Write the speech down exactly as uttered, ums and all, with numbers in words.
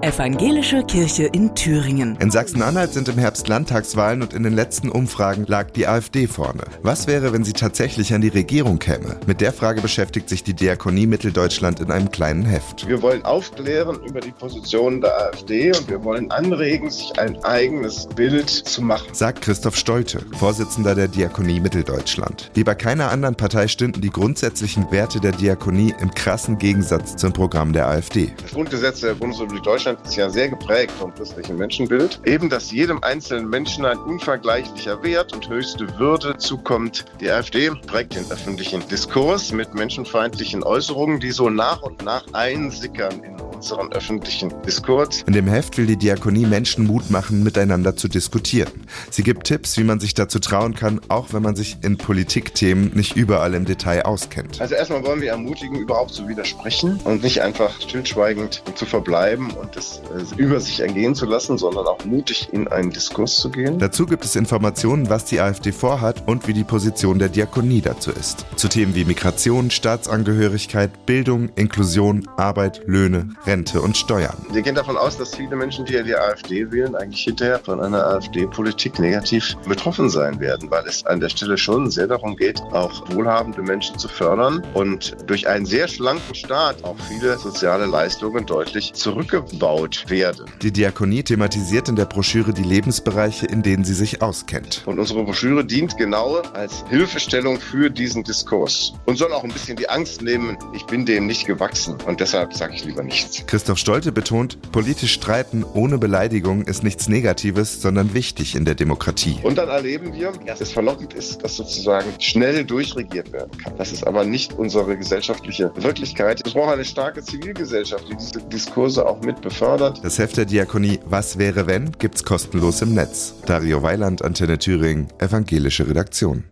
Evangelische Kirche in Thüringen. In Sachsen-Anhalt sind im Herbst Landtagswahlen und in den letzten Umfragen lag die AfD vorne. Was wäre, wenn sie tatsächlich an die Regierung käme? Mit der Frage beschäftigt sich die Diakonie Mitteldeutschland in einem kleinen Heft. Wir wollen aufklären über die Position der AfD und wir wollen anregen, sich ein eigenes Bild zu machen, sagt Christoph Stolte, Vorsitzender der Diakonie Mitteldeutschland. Wie bei keiner anderen Partei stünden die grundsätzlichen Werte der Diakonie im krassen Gegensatz zum Programm der AfD. Das Grundgesetz der Bundesrepublik Deutschland ist ja sehr geprägt vom christlichen Menschenbild. Eben, dass jedem einzelnen Menschen ein unvergleichlicher Wert und höchste Würde zukommt. Die AfD prägt den öffentlichen Diskurs mit menschenfeindlichen Äußerungen, die so nach und nach einsickern in unseren öffentlichen Diskurs. In dem Heft will die Diakonie Menschen Mut machen, miteinander zu diskutieren. Sie gibt Tipps, wie man sich dazu trauen kann, auch wenn man sich in Politikthemen nicht überall im Detail auskennt. Also erstmal wollen wir ermutigen, überhaupt zu widersprechen und nicht einfach stillschweigend zu verbleiben und es äh, über sich ergehen zu lassen, sondern auch mutig in einen Diskurs zu gehen. Dazu gibt es Informationen, was die AfD vorhat und wie die Position der Diakonie dazu ist. Zu Themen wie Migration, Staatsangehörigkeit, Bildung, Inklusion, Arbeit, Löhne, Rente und Steuern. Wir gehen davon aus, dass viele Menschen, die die AfD wählen, eigentlich hinterher von einer AfD-Politik negativ betroffen sein werden, weil es an der Stelle schon sehr darum geht, auch wohlhabende Menschen zu fördern und durch einen sehr schlanken Staat auch viele soziale Leistungen deutlich zurückgebaut werden. Die Diakonie thematisiert in der Broschüre die Lebensbereiche, in denen sie sich auskennt. Und unsere Broschüre dient genau als Hilfestellung für diesen Diskurs und soll auch ein bisschen die Angst nehmen, ich bin dem nicht gewachsen und deshalb sage ich lieber nichts. Christoph Stolte betont, politisch streiten ohne Beleidigung ist nichts Negatives, sondern wichtig in der Demokratie. Und dann erleben wir, dass es verlockend ist, dass sozusagen schnell durchregiert werden kann. Das ist aber nicht unsere gesellschaftliche Wirklichkeit. Es braucht eine starke Zivilgesellschaft, die diese Diskurse auch mit befördert. Das Heft der Diakonie Was wäre wenn gibt's kostenlos im Netz. Dario Weiland, Antenne Thüringen, evangelische Redaktion.